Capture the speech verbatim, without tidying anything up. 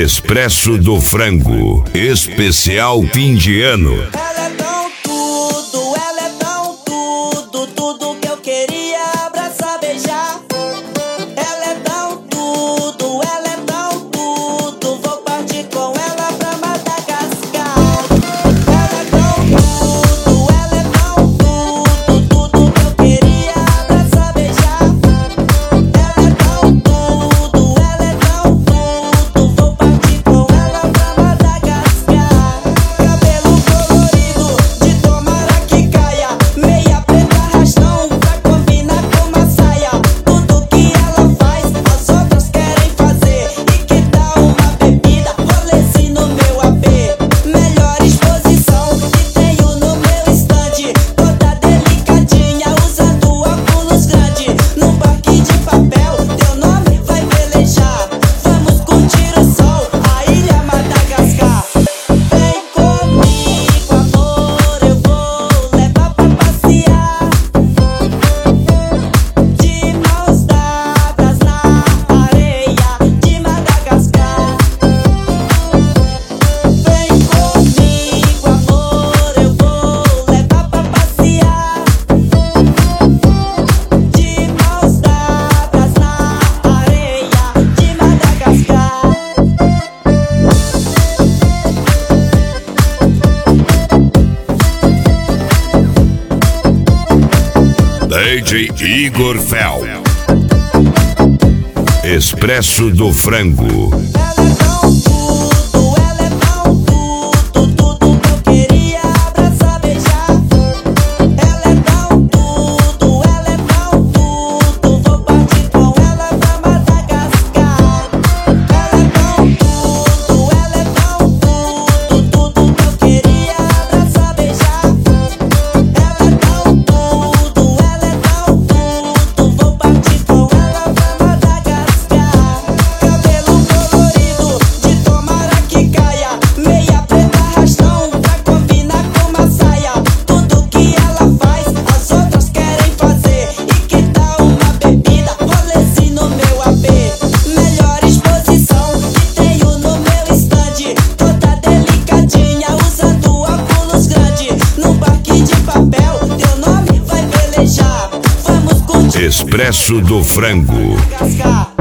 Expresso do Frango, especial fim de ano. Ela é tão tudo, ela é tão tudo, tudo que eu queria abraçar, beijar. Ela é tão tudo, ela é tão tudo, vou partir com ela pra Madagascar. Ela é tão tudo, ela é tão tudo, tudo que eu queria abraçar, beijar. Ela é tão tudo, ela é tão tudo, vou partir com ela pra Madagascar. Cabelo colorido, de tomara que caia, meia preta arrastão pra combinar com uma saia. Tudo que ela faz, as outras querem fazer. E que tal uma bebida, rolezinho no meu A P? Melhor exposição que tenho no meu estande, toda delicadinha, usando óculos grande. Num parque de papel, teu nome vai velejar. Vamos curtir o sol, a ilha Madagascar. Vem comigo, amor, eu vou levar pra passear. De mãos dadas na areia de Madagascar. Vem comigo, amor, eu vou levar pra passear. De mãos dadas na areia de Madagascar. D J Igor Fel. Expresso do Frango. Ela é tão tudo, ela é tão tudo, tudo que eu queria abraçar, beijar. Ela é tão tudo, ela é tão tudo, vou partir com ela pra Madagascar. Ela é tão tudo, ela é tão tudo, tudo que eu queria abraçar, beijar. Ela é tão tudo, ela é tão tudo, vou partir com ela pra Madagascar. Cabelo colorido, de tomara que caia, meia preta arrastão pra combinar com uma saia. Tudo que ela faz, as outras querem fazer. E que tal uma bebida, rolezinho no meu A P? Melhor exposição que tenho no meu estande, toda delicadinha, usando óculos grande. Num parque de papel, teu nome vai velejar. Vamos curtir Expresso do Frango. Madagascar.